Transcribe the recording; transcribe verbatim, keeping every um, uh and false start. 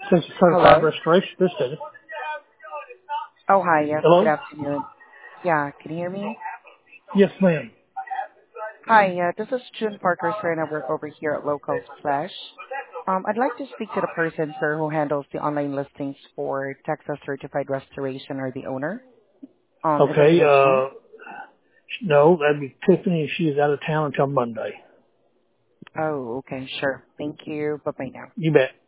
Since it's certified Hello? restoration, this is it. Oh, hi. Yes, good Hello? afternoon. Yeah, can you hear me? Yes, ma'am. Hi, uh, this is June Parker, sir, and I work over here at Local Flash. Um, I'd like to speak to the person, sir, who handles the online listings for Texas Certified Restoration or the owner. Um, is that Okay, available? uh, no, that'd be Tiffany. She's out of town until Monday. Oh, okay, sure. Thank you. Bye-bye now. You bet.